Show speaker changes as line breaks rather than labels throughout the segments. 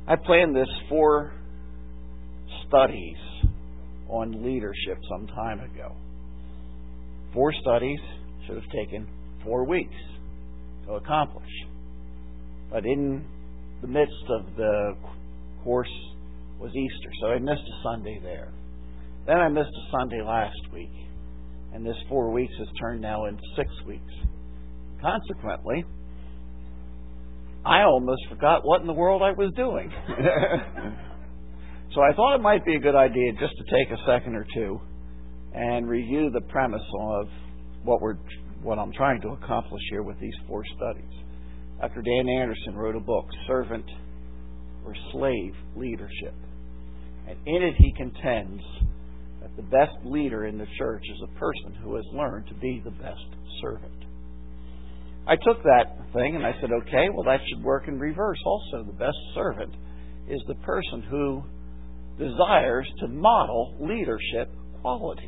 I planned this 4 studies on leadership some time ago. 4 studies should have taken 4 weeks to accomplish. But in the midst of the course was Easter, so I missed a Sunday there. Then I missed a Sunday last week, and this 4 weeks has turned now into 6 weeks. Consequently, I almost forgot what in the world I was doing. So I thought it might be a good idea just to take a second or two and review the premise of what I'm trying to accomplish here with these 4 studies. Dr. Dan Anderson wrote a book, Servant or Slave Leadership. And in it he contends that the best leader in the church is a person who has learned to be the best servant. I took that thing and I said, okay, well that should work in reverse also. The best servant is the person who desires to model leadership qualities.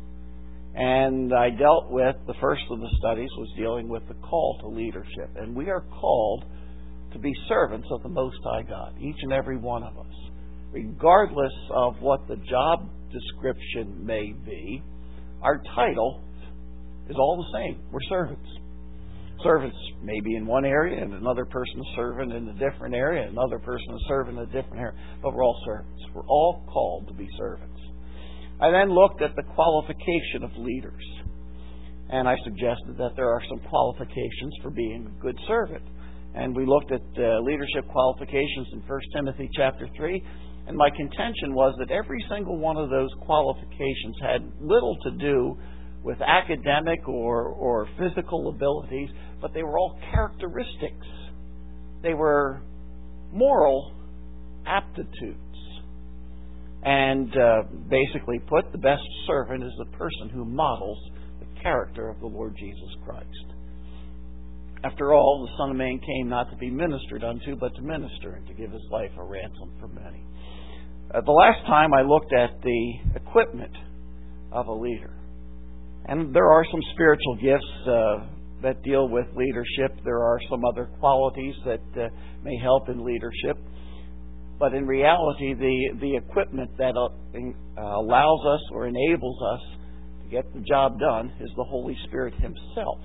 And I dealt with, the first of the studies was dealing with the call to leadership. And we are called to be servants of the Most High God, each and every one of us. Regardless of what the job description may be, our title is all the same. We're servants. Servants may be in one area and another person is servant in a different area, another person is servant in a different area, but we're all servants. We're all called to be servants. I then looked at the qualification of leaders, and I suggested that there are some qualifications for being a good servant. And we looked at leadership qualifications in 1 Timothy chapter 3, and my contention was that every single one of those qualifications had little to do with academic or physical abilities, but they were all characteristics. They were moral aptitudes. And basically put, the best servant is the person who models the character of the Lord Jesus Christ. After all, the Son of Man came not to be ministered unto, but to minister and to give His life a ransom for many. The last time I looked at the equipment of a leader. And there are some spiritual gifts that deal with leadership. There are some other qualities that may help in leadership. But in reality, the equipment that allows us or enables us to get the job done is the Holy Spirit Himself.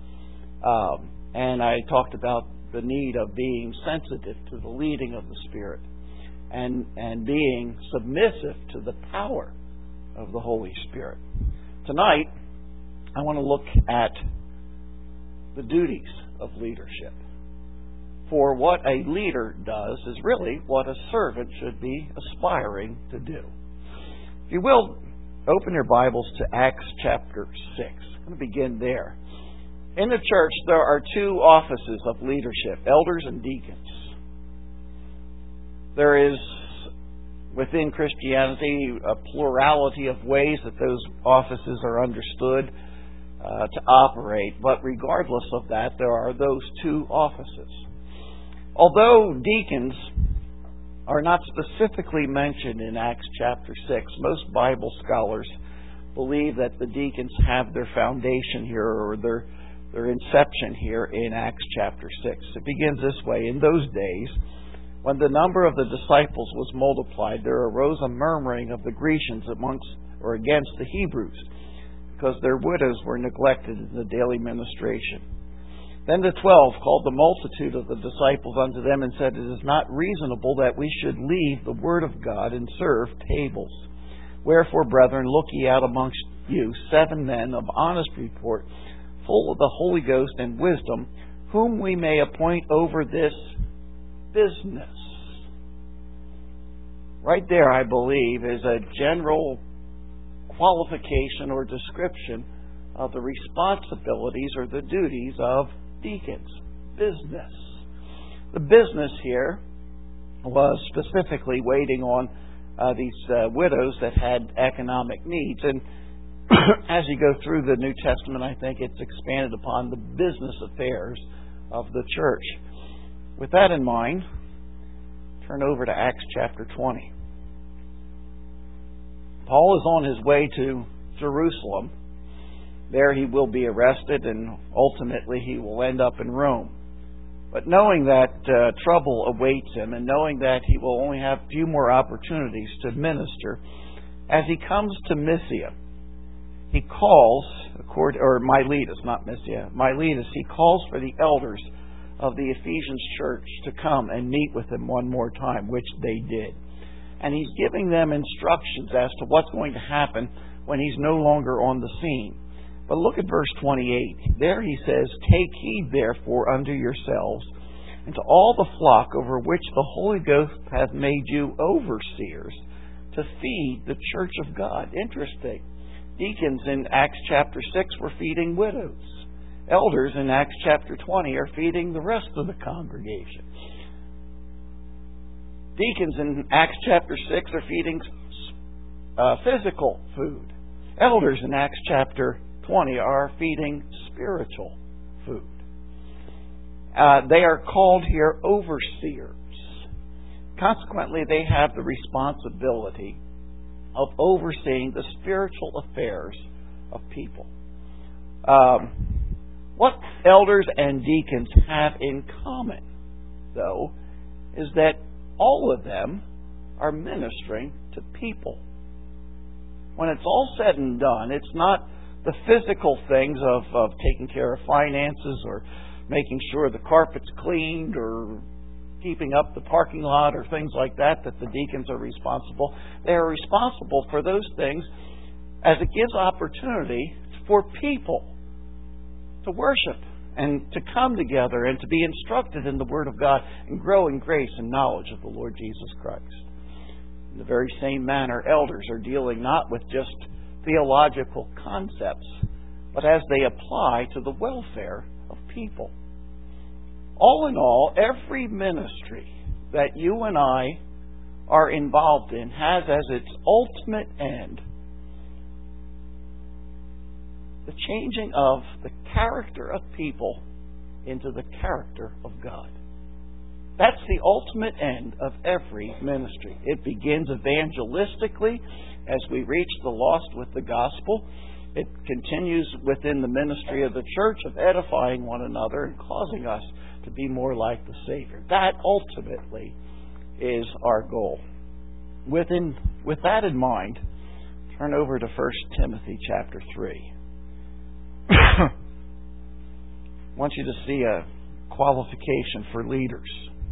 And I talked about the need of being sensitive to the leading of the Spirit and being submissive to the power of the Holy Spirit. Tonight, I want to look at the duties of leadership. For what a leader does is really what a servant should be aspiring to do. If you will, open your Bibles to Acts chapter 6. I'm going to begin there. In the church, there are 2 offices of leadership, elders and deacons. There is, within Christianity, a plurality of ways that those offices are understood to operate. But regardless of that, there are those 2 offices. Although deacons are not specifically mentioned in Acts chapter 6, most Bible scholars believe that the deacons have their foundation here or their inception here in Acts chapter 6. It begins this way. In those days, when the number of the disciples was multiplied, there arose a murmuring of the Grecians against the Hebrews, because their widows were neglected in the daily ministration. Then the 12 called the multitude of the disciples unto them and said, It is not reasonable that we should leave the word of God and serve tables. Wherefore, brethren, look ye out amongst you 7 men of honest report, full of the Holy Ghost and wisdom, whom we may appoint over this business. Right there, I believe, is a general qualification or description of the responsibilities or the duties of deacons. Business. The business here was specifically waiting on these widows that had economic needs. And as you go through the New Testament, I think it's expanded upon the business affairs of the church. With that in mind, turn over to Acts chapter 20. Paul is on his way to Jerusalem. There he will be arrested and ultimately he will end up in Rome. But knowing that trouble awaits him, and knowing that he will only have few more opportunities to minister, as he comes to Mysia, he calls, or Miletus, not Mysia, Miletus, he calls for the elders of the Ephesians church to come and meet with him one more time, which they did. And he's giving them instructions as to what's going to happen when he's no longer on the scene. But look at verse 28. There he says, "Take heed therefore unto yourselves, and to all the flock over which the Holy Ghost hath made you overseers, to feed the church of God." Interesting. Deacons in Acts chapter 6 were feeding widows. Elders in Acts chapter 20 are feeding the rest of the congregation. Deacons in Acts chapter 6 are feeding physical food. Elders in Acts chapter 20 are feeding spiritual food. They are called here overseers. Consequently, they have the responsibility of overseeing the spiritual affairs of people. What elders and deacons have in common, though, is that all of them are ministering to people. When it's all said and done, it's not the physical things of taking care of finances or making sure the carpet's cleaned or keeping up the parking lot or things like that the deacons are responsible. They are responsible for those things as it gives opportunity for people to worship and to come together and to be instructed in the Word of God and grow in grace and knowledge of the Lord Jesus Christ. In the very same manner, elders are dealing not with just theological concepts, but as they apply to the welfare of people. All in all, every ministry that you and I are involved in has as its ultimate end the changing of the character of people into the character of God. That's the ultimate end of every ministry. It begins evangelistically as we reach the lost with the gospel. It continues within the ministry of the church of edifying one another and causing us to be more like the Savior. That ultimately is our goal. With that in mind, turn over to 1 Timothy chapter 3. I want you to see a qualification for leaders.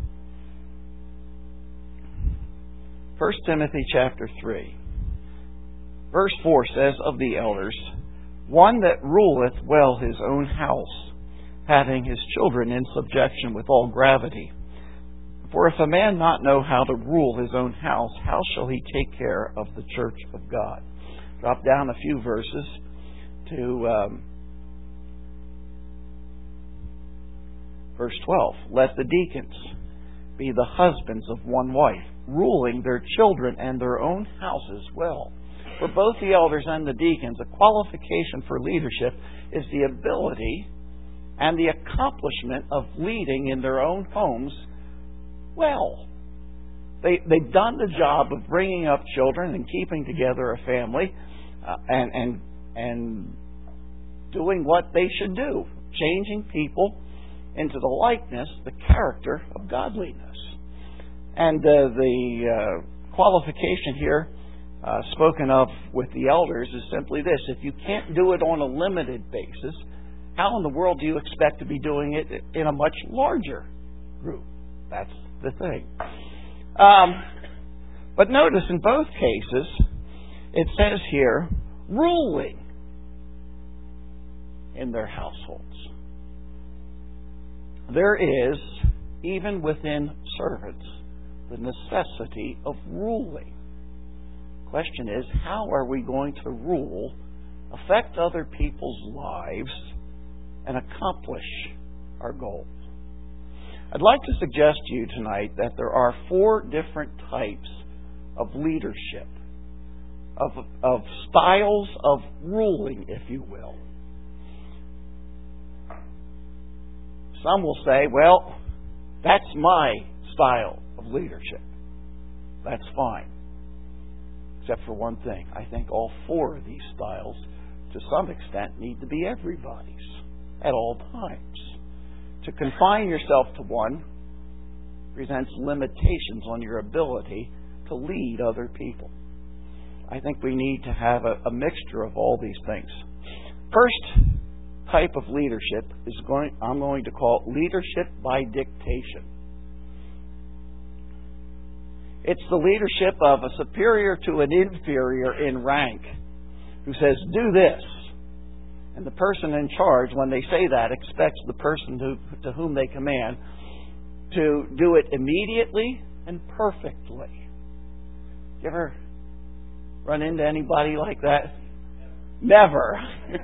1 Timothy chapter 3. Verse 4 says of the elders, "One that ruleth well his own house, having his children in subjection with all gravity. For if a man not know how to rule his own house, how shall he take care of the church of God?" Drop down a few verses to verse 12. "Let the deacons be the husbands of one wife, ruling their children and their own houses well." For both the elders and the deacons, a qualification for leadership is the ability and the accomplishment of leading in their own homes well. They've done the job of bringing up children and keeping together a family and doing what they should do, changing people into the likeness, the character of godliness. And the qualification here spoken of with the elders is simply this: if you can't do it on a limited basis, how in the world do you expect to be doing it in a much larger group? That's the thing. But notice in both cases, it says here, ruling in their households. There is, even within servants, the necessity of ruling. Question is, how are we going to rule, affect other people's lives, and accomplish our goals? I'd like to suggest to you tonight that there are 4 different types of leadership, of styles of ruling, if you will. Some will say, well, that's my style of leadership. That's fine. Except for one thing. I think all 4 of these styles, to some extent, need to be everybody's at all times. To confine yourself to one presents limitations on your ability to lead other people. I think we need to have a mixture of all these things. First type of leadership I'm going to call leadership by dictation. It's the leadership of a superior to an inferior in rank who says, do this. And the person in charge, when they say that, expects the person to whom they command to do it immediately and perfectly. You ever run into anybody like that? Never.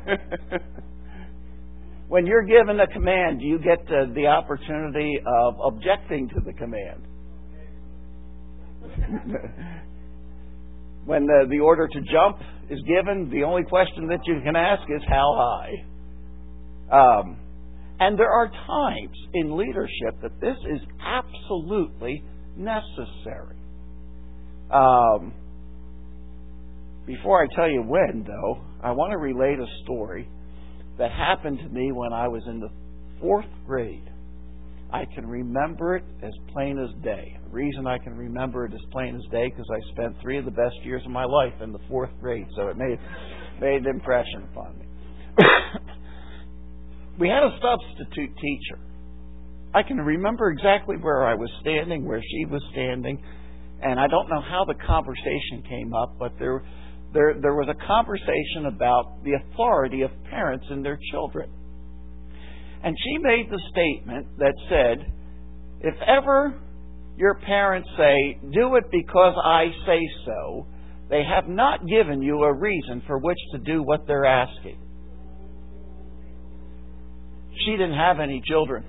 When you're given a command, you get the opportunity of objecting to the command. When the order to jump is given, the only question that you can ask is how high. And there are times in leadership that this is absolutely necessary. Before I tell you when, though, I want to relate a story that happened to me when I was in the 4th grade. I can remember it as plain as day. The reason I can remember it as plain as day because I spent 3 of the best years of my life in the 4th grade, so it made an impression upon me. We had a substitute teacher. I can remember exactly where I was standing, where she was standing, and I don't know how the conversation came up, but there was a conversation about the authority of parents and their children. And she made the statement that said, if ever your parents say, do it because I say so, they have not given you a reason for which to do what they're asking. She didn't have any children.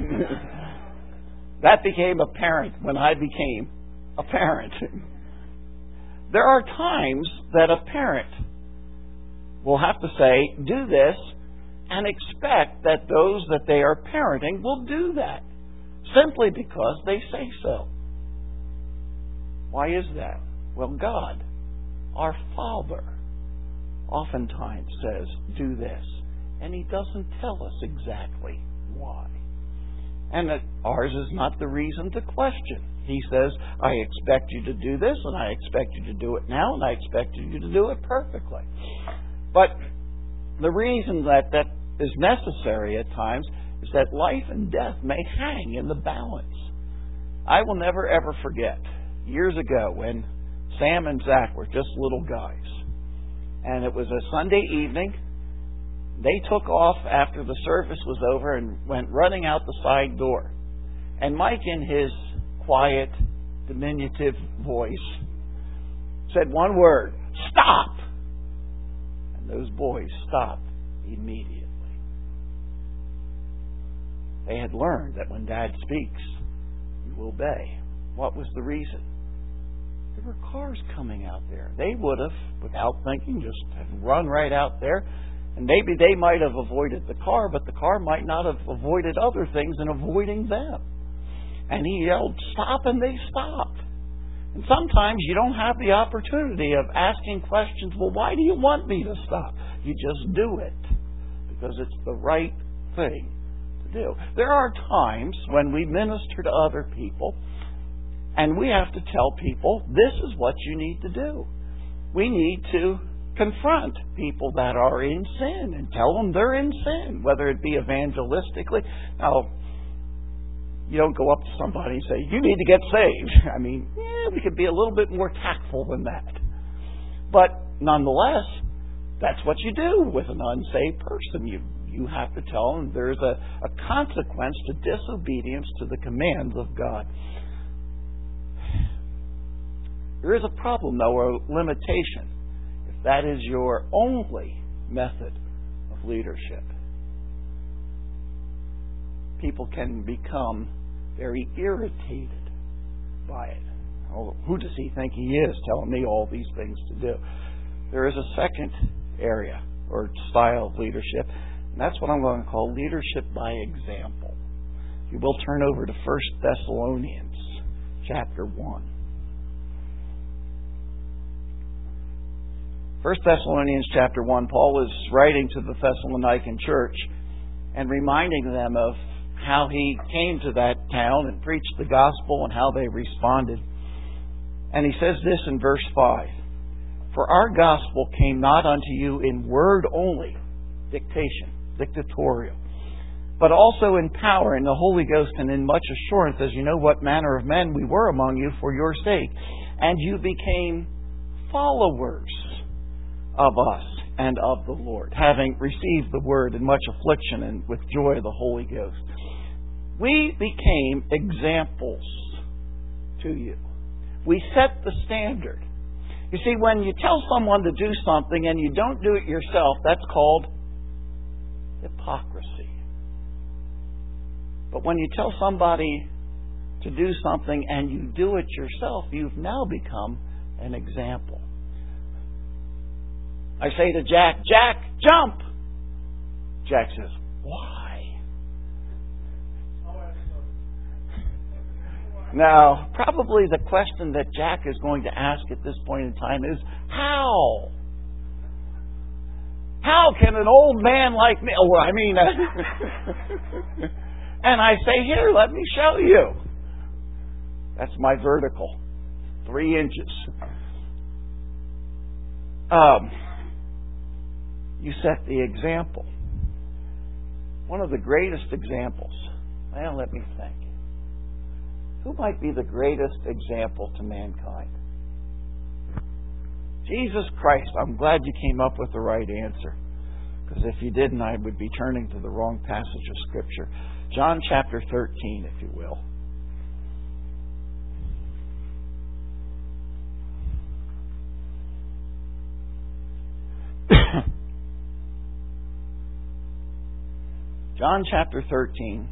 That became apparent when I became a parent. There are times that a parent will have to say, do this, and expect that those that they are parenting will do that, simply because they say so. Why is that? Well, God, our Father, oftentimes says, do this, and He doesn't tell us exactly why. And that ours is not the reason to question. He says, I expect you to do this, and I expect you to do it now, and I expect you to do it perfectly. But the reason that is necessary at times is that life and death may hang in the balance. I will never ever forget years ago when Sam and Zach were just little guys, and it was a Sunday evening. They took off after the service was over and went running out the side door. And Mike, in his quiet, diminutive voice, said one word, stop! And those boys stopped immediately. They had learned that when Dad speaks, you obey. What was the reason? There were cars coming out there. They would have, without thinking, just have run right out there. And maybe they might have avoided the car, but the car might not have avoided other things in avoiding them. And he yelled, stop, and they stopped. And sometimes you don't have the opportunity of asking questions, well, why do you want me to stop? You just do it because it's the right thing to do. There are times when we minister to other people and we have to tell people, this is what you need to do. We need to confront people that are in sin and tell them they're in sin, whether it be evangelistically. Now, you don't go up to somebody and say, you need to get saved. I mean, we could be a little bit more tactful than that. But nonetheless, that's what you do with an unsaved person. You have to tell them there's a consequence to disobedience to the commands of God. There is a problem, though, or a limitation. If that is your only method of leadership, people can become very irritated by it. Oh, who does he think he is telling me all these things to do? There is a second area or style of leadership, and that's what I'm going to call leadership by example. You will turn over to 1 Thessalonians chapter 1. 1 Thessalonians chapter 1, Paul is writing to the Thessalonican church and reminding them of how he came to that town and preached the gospel and how they responded. And he says this in verse 5. For our gospel came not unto you in word only, dictatorial, but also in power, in the Holy Ghost, and in much assurance, as you know what manner of men we were among you for your sake. And you became followers of us and of the Lord, having received the word in much affliction and with joy of the Holy Ghost. We became examples to you. We set the standard. You see, when you tell someone to do something and you don't do it yourself, that's called hypocrisy. But when you tell somebody to do something and you do it yourself, you've now become an example. I say to Jack, Jack, jump! Jack says, why? Now, probably the question that Jack is going to ask at this point in time is, how? How can an old man like me... and I say, here, let me show you. That's my vertical. 3 inches. You set the example. One of the greatest examples. Well, let me think. Who might be the greatest example to mankind? Jesus Christ. I'm glad you came up with the right answer. Because if you didn't, I would be turning to the wrong passage of Scripture. John chapter 13, if you will. John chapter 13.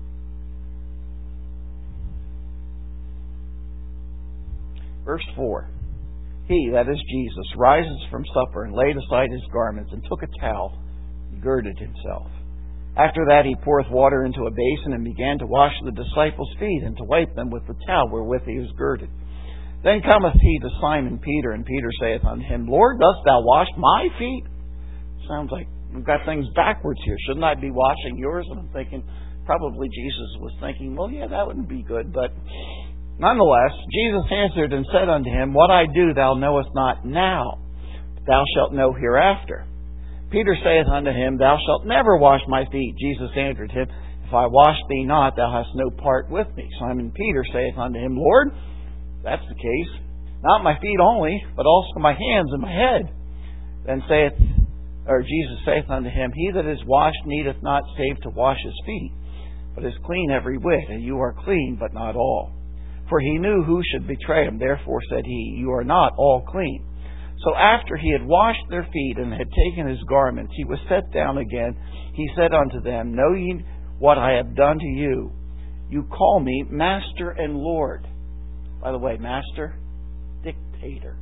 Verse 4. He, that is Jesus, rises from supper and laid aside his garments and took a towel and girded himself. After that he poureth water into a basin and began to wash the disciples' feet and to wipe them with the towel wherewith he was girded. Then cometh he to Simon Peter, and Peter saith unto him, Lord, dost thou wash my feet? Sounds like we've got things backwards here. Shouldn't I be washing yours? And I'm thinking, probably Jesus was thinking, well, yeah, that wouldn't be good. But nonetheless, Jesus answered and said unto him, What I do thou knowest not now, but thou shalt know hereafter. Peter saith unto him, Thou shalt never wash my feet. Jesus answered him, If I wash thee not, thou hast no part with me. Simon Peter saith unto him, Lord, if that's the case, not my feet only, but also my hands and my head. Then Jesus saith unto him, He that is washed needeth not save to wash his feet, but is clean every whit, and you are clean, but not all. For he knew who should betray him. Therefore said he, You are not all clean. So after he had washed their feet and had taken his garments, he was set down again. He said unto them, Know ye what I have done to you? You call me Master and Lord. By the way, Master, dictator.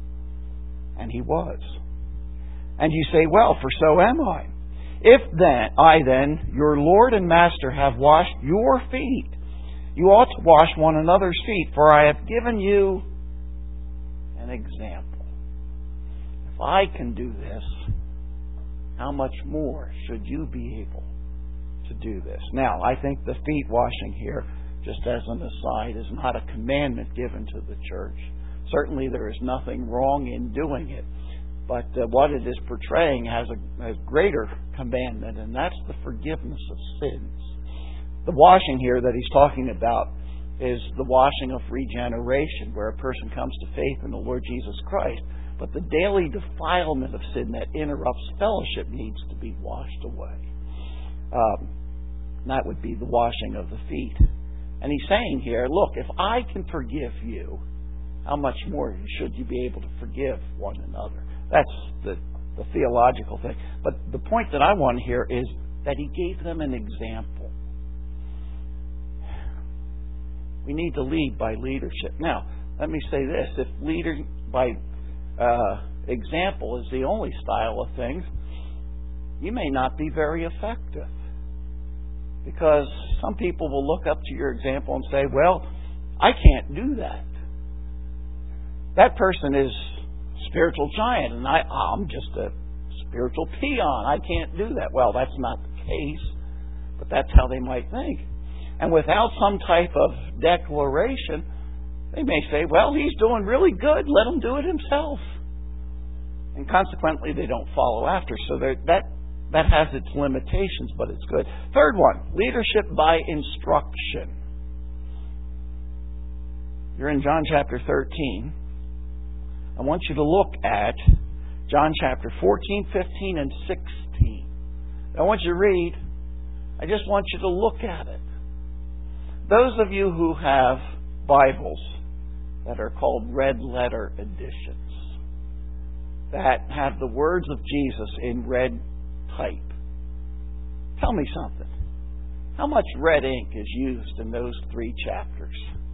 And he was. And you say, Well, for so am I. If then I, your Lord and Master, have washed your feet, you ought to wash one another's feet, for I have given you an example. If I can do this, how much more should you be able to do this? Now, I think the feet washing here, just as an aside, is not a commandment given to the church. Certainly there is nothing wrong in doing it. But what it is portraying has a greater commandment, and that's the forgiveness of sins. The washing here that he's talking about is the washing of regeneration, where a person comes to faith in the Lord Jesus Christ. But the daily defilement of sin that interrupts fellowship needs to be washed away. That would be the washing of the feet. And he's saying here, look, if I can forgive you, how much more should you be able to forgive one another? That's the theological thing. But the point that I want here is that he gave them an example. We need to lead by leadership. Now, let me say this. If leading by example is the only style of things, you may not be very effective. Because some people will look up to your example and say, well, I can't do that. That person is a spiritual giant and I'm just a spiritual peon. I can't do that. Well, that's not the case. But that's how they might think. And without some type of declaration, they may say, well, he's doing really good. Let him do it himself. And consequently, they don't follow after. So that has its limitations, but it's good. Third one, leadership by instruction. You're in John chapter 13. I want you to look at John chapter 14, 15, and 16. I want you to read. I just want you to look at it. Those of you who have Bibles that are called red letter editions, that have the words of Jesus in red type, tell me something. How much red ink is used in those 3 chapters?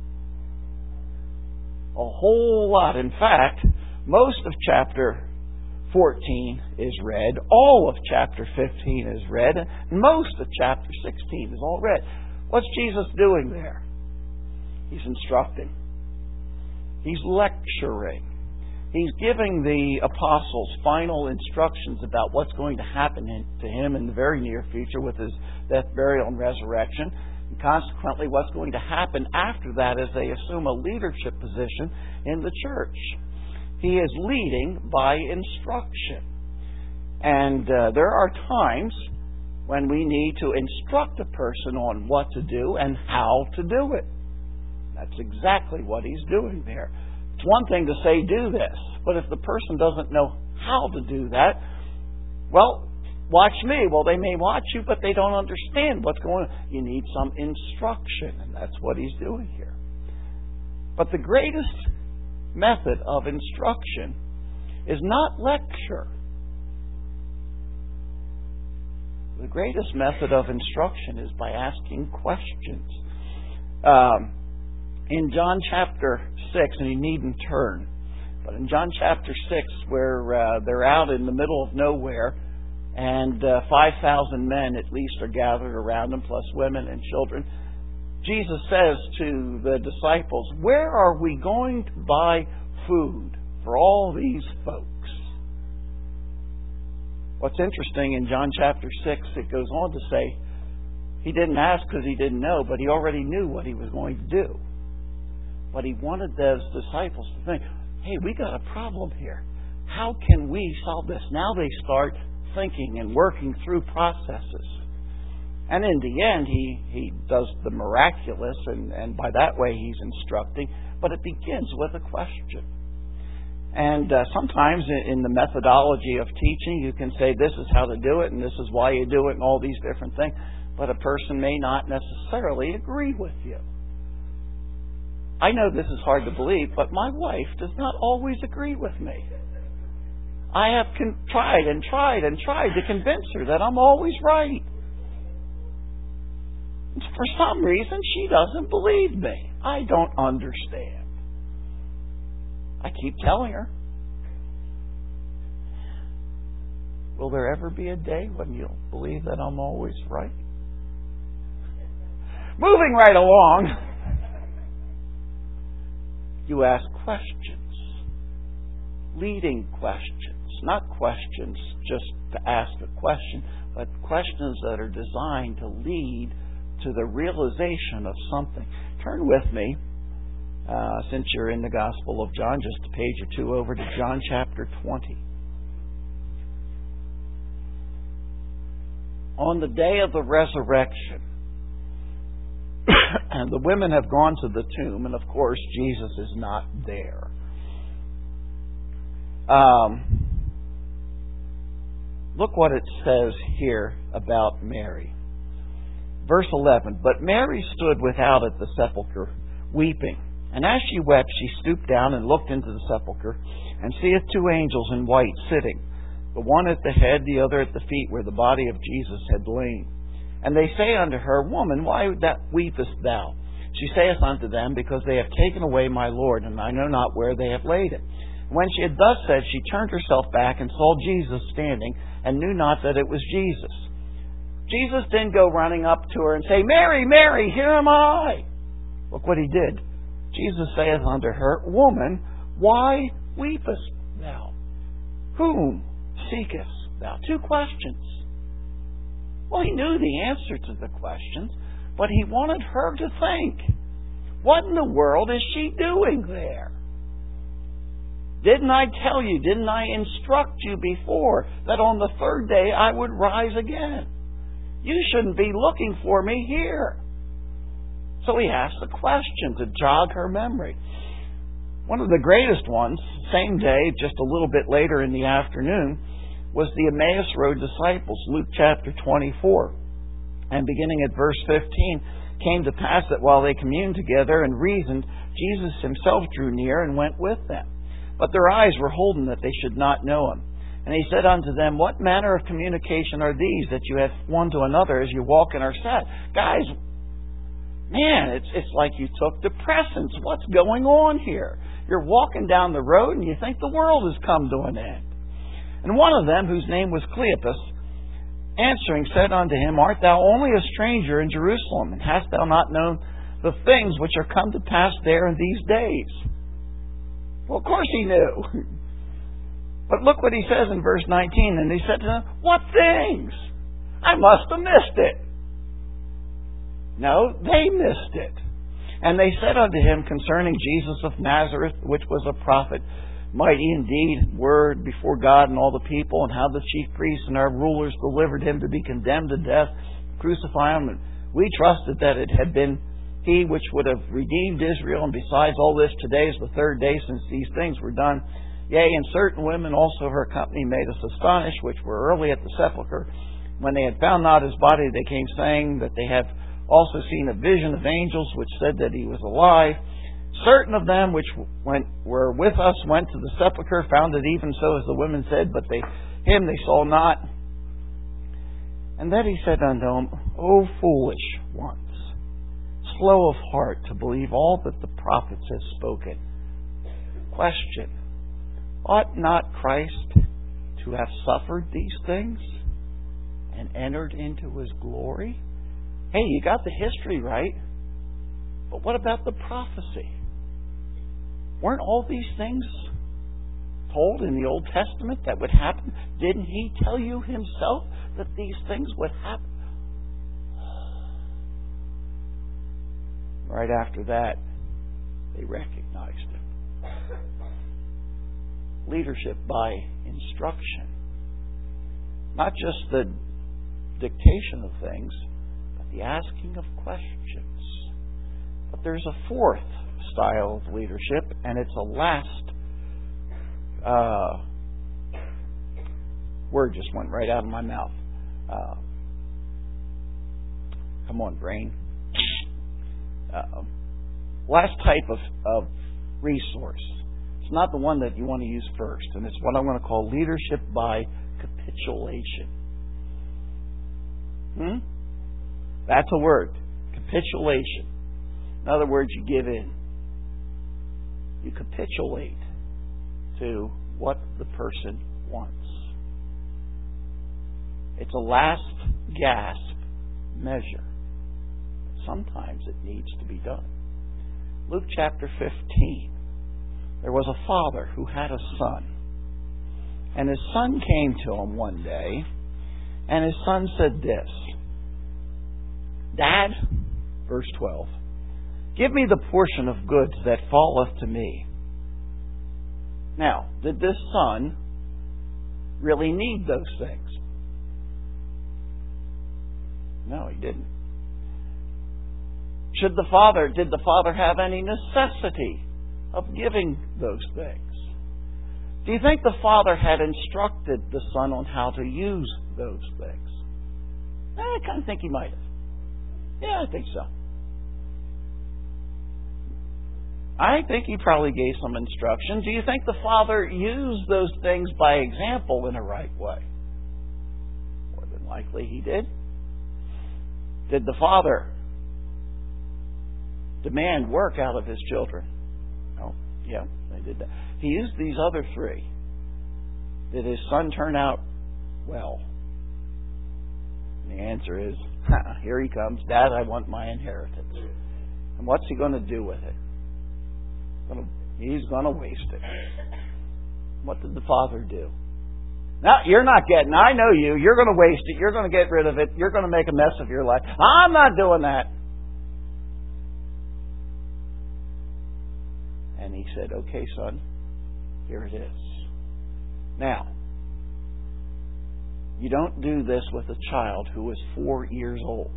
A whole lot. In fact, most of chapter 14 is red. All of chapter 15 is red. And most of chapter 16 is all red. What's Jesus doing there? He's instructing. He's lecturing. He's giving the apostles final instructions about what's going to happen to him in the very near future with his death, burial, and resurrection. And consequently, what's going to happen after that as they assume a leadership position in the church. He is leading by instruction. And there are times when we need to instruct a person on what to do and how to do it. That's exactly what he's doing there. It's one thing to say, do this. But if the person doesn't know how to do that, well, watch me. Well, they may watch you, but they don't understand what's going on. You need some instruction, and that's what he's doing here. But the greatest method of instruction is not lecture. The greatest method of instruction is by asking questions. In John chapter 6, and you needn't turn, but in John chapter 6, where they're out in the middle of nowhere, and 5,000 men at least are gathered around them, plus women and children, Jesus says to the disciples, where are we going to buy food for all these folks? What's interesting, in John chapter 6, it goes on to say, he didn't ask because he didn't know, but he already knew what he was going to do. But he wanted those disciples to think, hey, we got a problem here. How can we solve this? Now they start thinking and working through processes. And in the end, he does the miraculous, and by that way he's instructing, but it begins with a question. And sometimes in the methodology of teaching, you can say this is how to do it, and this is why you do it, and all these different things, but a person may not necessarily agree with you. I know this is hard to believe, but my wife does not always agree with me. I have tried to convince her that I'm always right. For some reason, she doesn't believe me. I don't understand. I keep telling her. Will there ever be a day when you'll believe that I'm always right? Moving right along, you ask questions. Leading questions. Not questions just to ask a question, but questions that are designed to lead to the realization of something. Turn with me, since you're in the Gospel of John, just a page or two over to John chapter 20. On the day of the resurrection, and the women have gone to the tomb, and of course Jesus is not there. Look what it says here about Mary. Verse 11, but Mary stood without at the sepulchre, weeping. And as she wept, she stooped down and looked into the sepulchre, and seeth 2 angels in white sitting, the one at the head, the other at the feet, where the body of Jesus had lain. And they say unto her, Woman, why that weepest thou? She saith unto them, Because they have taken away my Lord, and I know not where they have laid him. When she had thus said, she turned herself back and saw Jesus standing, and knew not that it was Jesus. Jesus didn't go running up to her and say, Mary, Mary, here am I. Look what he did. Jesus saith unto her, Woman, why weepest thou? Whom seekest thou? 2 questions. Well, he knew the answer to the questions, but he wanted her to think. What in the world is she doing there? Didn't I tell you, didn't I instruct you before that on the third day I would rise again? You shouldn't be looking for me here. So he asked a question to jog her memory. One of the greatest ones, same day, just a little bit later in the afternoon, was the Emmaus Road disciples, Luke chapter 24. And beginning at verse 15, came to pass that while they communed together and reasoned, Jesus himself drew near and went with them. But their eyes were holden that they should not know him. And he said unto them, What manner of communication are these that you have one to another as you walk and are sad? Guys, man, it's like you took depressants. What's going on here? You're walking down the road and you think the world has come to an end. And one of them, whose name was Cleopas, answering said unto him, Art thou only a stranger in Jerusalem, and hast thou not known the things which are come to pass there in these days? Well, of course he knew. But look what he says in verse 19. And he said to them, What things? I must have missed it. No, they missed it. And they said unto him concerning Jesus of Nazareth, which was a prophet, mighty indeed, word before God and all the people, and how the chief priests and our rulers delivered him to be condemned to death, crucify him. And we trusted that it had been he which would have redeemed Israel. And besides all this, today is the third day since these things were done. Yea, and certain women also of her company made us astonished, which were early at the sepulchre. When they had found not his body, they came saying that they have also seen a vision of angels, which said that he was alive. Certain of them which were with us went to the sepulchre, found it even so as the women said, but him they saw not. And then he said unto them, O foolish ones, slow of heart to believe all that the prophets have spoken. Question: ought not Christ to have suffered these things and entered into his glory? Hey, you got the history right, but what about the prophecy? Weren't all these things told in the Old Testament that would happen? Didn't he tell you himself that these things would happen? Right after that, they recognized him. Leadership by instruction. Not just the dictation of things, but the asking of questions. But there's a fourth style of leadership, and it's a last word just went right out of my mouth. Come on, brain. Last type of resource. It's not the one that you want to use first, and it's what I'm going to call leadership by capitulation. That's a word. Capitulation. In other words, you give in. You capitulate to what the person wants. It's a last gasp measure. Sometimes it needs to be done. Luke chapter 15. There was a father who had a son. And his son came to him one day, and his son said this, Dad, verse 12, give me the portion of goods that falleth to me. Now, did this son really need those things? No, he didn't. Did the father have any necessity of giving those things? Do you think the father had instructed the son on how to use those things? I kind of think he might have. Yeah, I think so. I think he probably gave some instruction. Do you think the father used those things by example in a right way? More than likely he did. Did the father demand work out of his children? No. Yeah, they did that. He used these other three. Did his son turn out well? And the answer is, here he comes. Dad, I want my inheritance. And what's he going to do with it? He's going to waste it. What did the father do? No, you're not getting it. I know you. You're going to waste it. You're going to get rid of it. You're going to make a mess of your life. I'm not doing that. And he said, okay, son, here it is. Now, you don't do this with a child who is 4 years old.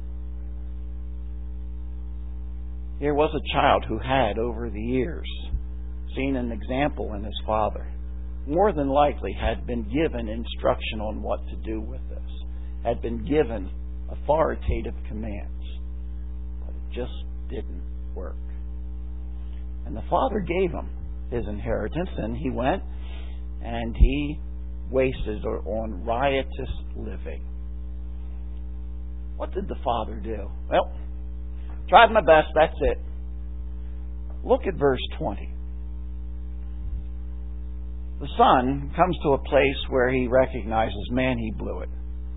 Here was a child who had, over the years, seen an example in his father. More than likely had been given instruction on what to do with this. Had been given authoritative commands. But it just didn't work. And the father gave him his inheritance, and he went and he wasted on riotous living. What did the father do? Well, tried my best, that's it. Look at verse 20. The son comes to a place where he recognizes, man, he blew it.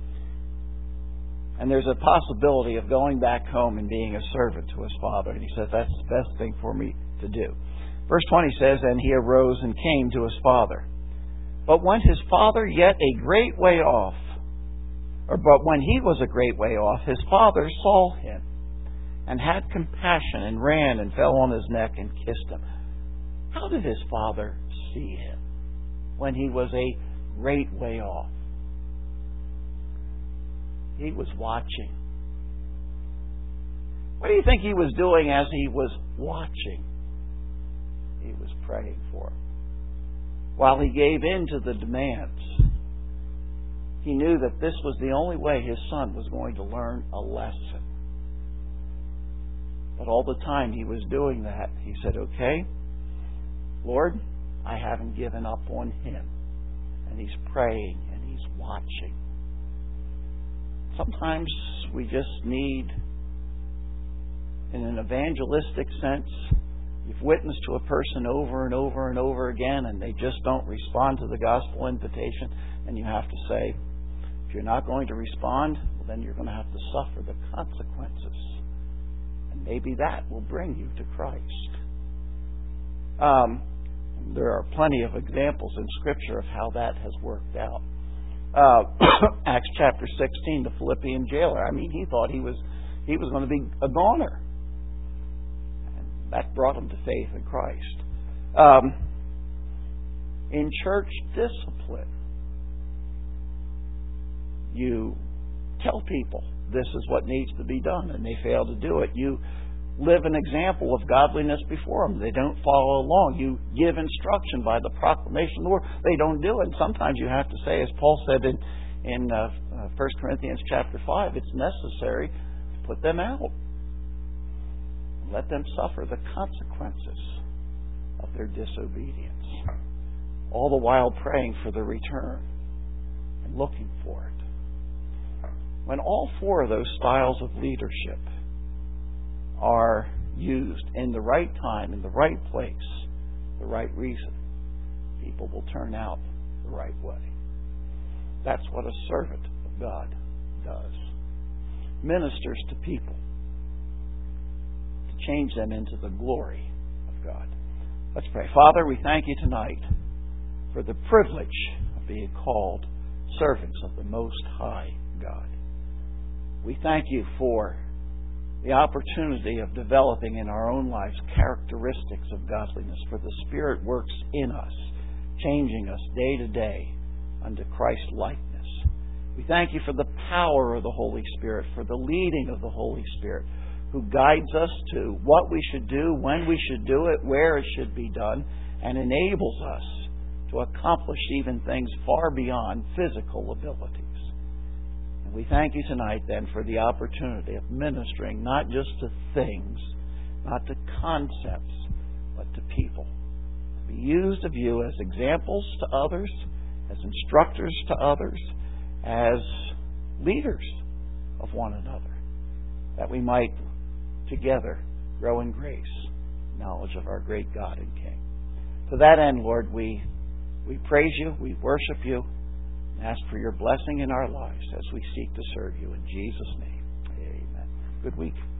And there's a possibility of going back home and being a servant to his father. And he says, that's the best thing for me to do. Verse 20 says, and he arose and came to his father. But when his father yet a great way off, but when he was a great way off, his father saw him and had compassion and ran and fell on his neck and kissed him. How did his father see him when he was a great way off? He was watching. What do you think he was doing as he was watching? He was praying for him. While he gave in to the demands, he knew that this was the only way his son was going to learn a lesson. But all the time he was doing that, he said, okay, Lord, I haven't given up on him. And he's praying and he's watching. Sometimes we just need, in an evangelistic sense, you've witnessed to a person over and over and over again and they just don't respond to the gospel invitation, and you have to say, if you're not going to respond, well, then you're going to have to suffer the consequences. And maybe that will bring you to Christ. There are plenty of examples in Scripture of how that has worked out. Acts chapter 16, the Philippian jailer. I mean, he thought he was going to be a goner. And that brought him to faith in Christ. In church discipline, you tell people this is what needs to be done, and they fail to do it. You live an example of godliness before them. They don't follow along. You give instruction by the proclamation of the word. They don't do it. And sometimes you have to say, as Paul said in 1 Corinthians chapter 5, it's necessary to put them out. Let them suffer the consequences of their disobedience. All the while praying for the return and looking for it. When all four of those styles of leadership are used in the right time, in the right place, the right reason, people will turn out the right way. That's what a servant of God does. Ministers to people to change them into the glory of God. Let's pray. Father, we thank you tonight for the privilege of being called servants of the Most High God. We thank you for the opportunity of developing in our own lives characteristics of godliness, for the Spirit works in us, changing us day to day unto Christ's likeness. We thank you for the power of the Holy Spirit, for the leading of the Holy Spirit, who guides us to what we should do, when we should do it, where it should be done, and enables us to accomplish even things far beyond physical abilities. We thank you tonight, then, for the opportunity of ministering not just to things, not to concepts, but to people. To be used of you as examples to others, as instructors to others, as leaders of one another, that we might together grow in grace, knowledge of our great God and King. To that end, Lord, we praise you, we worship you, and ask for your blessing in our lives as we seek to serve you. In Jesus' name, amen. Good week.